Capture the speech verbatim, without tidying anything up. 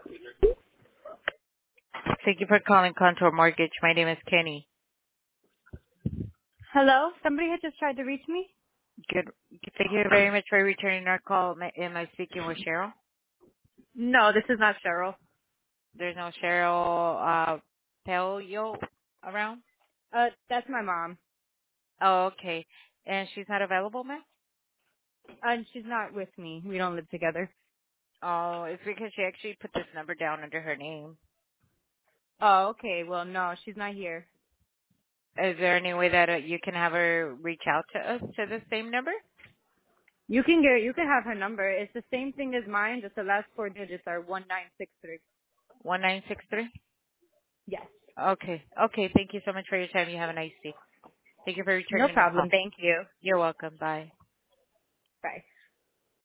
Thank you for calling Contour Mortgage. My name is Kenny. Hello? Somebody had just tried to reach me? Good. Thank you very much for returning our call. Am I am I speaking with Cheryl? No, this is not Cheryl. There's no Cheryl uh, Pelio around? Uh, that's my mom. Oh, okay. And she's not available, ma'am? And she's not with me. We don't live together. Oh, it's because she actually put this number down under her name. Oh, okay. Well, no, she's not here. Is there any way that uh, you can have her reach out to us to the same number? You can get, you can have her number. It's the same thing as mine, just the last four digits are one nine six three. one nine six three? Yes. Okay. Okay. Thank you so much for your time. You have a nice day. Thank you for No returning our call. problem. Thank you. You're welcome. Bye. Bye.